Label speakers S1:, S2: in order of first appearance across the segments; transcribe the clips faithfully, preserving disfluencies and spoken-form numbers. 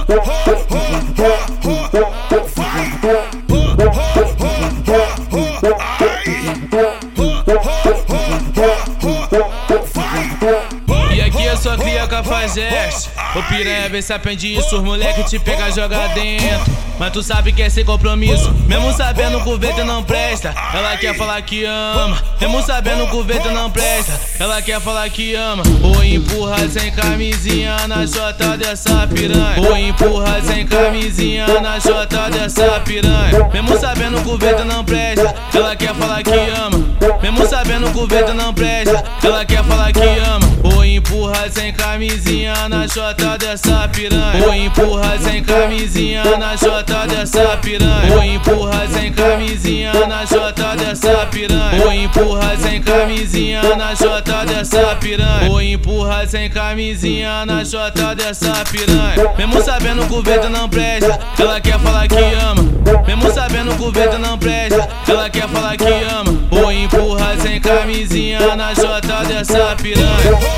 S1: E aqui eu só cria cafajeste. O piranha vem se aprende isso, os moleque te pega, joga dentro. Mas tu sabe que é sem compromisso, mesmo sabendo que o vento não presta. Ela quer falar que ama, mesmo sabendo que o vento não presta. Ela quer falar que ama. Ou empurra sem camisinha na chota dessa piranha. Ou empurra sem camisinha na chota dessa piranha. Mesmo sabendo que o vento não presta. Ela quer falar que ama, mesmo sabendo que o vento não presta. Ela quer falar que ama. Ou empurra sem camisinha na chota dessa piranha. Ou empurra sem camisinha na chota dessa piranha. Ou empurra sem camisinha na chota dessa piranha. Ou empurra sem camisinha na chota dessa piranha. Ou empurra sem camisinha na chota dessa piranha. Mesmo sabendo que o vento não presta. Ela quer falar que ama, mesmo sabendo que o vento não presta. Ela quer falar que ama. Ou empurra sem camisinha na chota dessa piranha.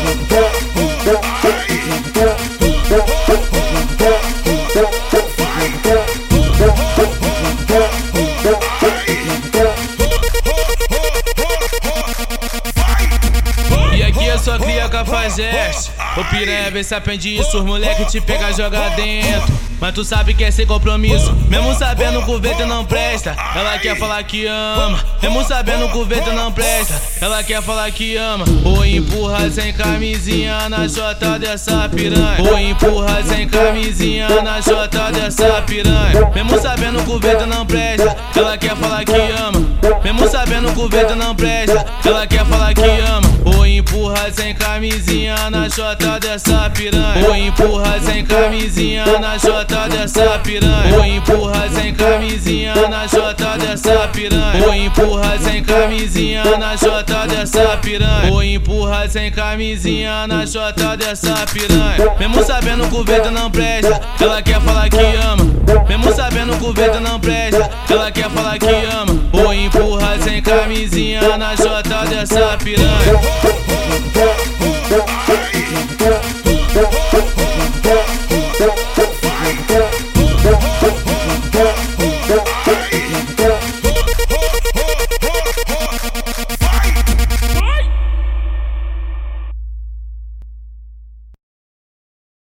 S1: E aqui eu só cria cafajeste. O piranha vem se aprende isso, os moleque te pega, joga dentro. Mas tu sabe que é sem compromisso, mesmo sabendo que o vento não presta. Ela quer falar que ama, mesmo sabendo que o vento não presta. Ela quer falar que ama. Ou empurra sem camisinha na chota dessa piranha. Ou empurra sem camisinha na chota dessa piranha. Mesmo sabendo que o vento não presta. Ela quer falar que ama, mesmo sabendo que o vento não presta. Ela quer falar que ama. Ou empurra sem camisinha na chota dessa piranha. Ou empurra sem camisinha na chota dessa piranha. Ou empurra sem camisinha na chota dessa piranha. Ou empurra sem camisinha na chota dessa piranha. Ou empurra sem camisinha na chota dessa piranha. Mesmo sabendo que o vento não presta. Ela quer falar que ama, mesmo sabendo que o vento não presta. Ela quer falar que ama. Ou empurra sem camisinha na chota dessa piranha.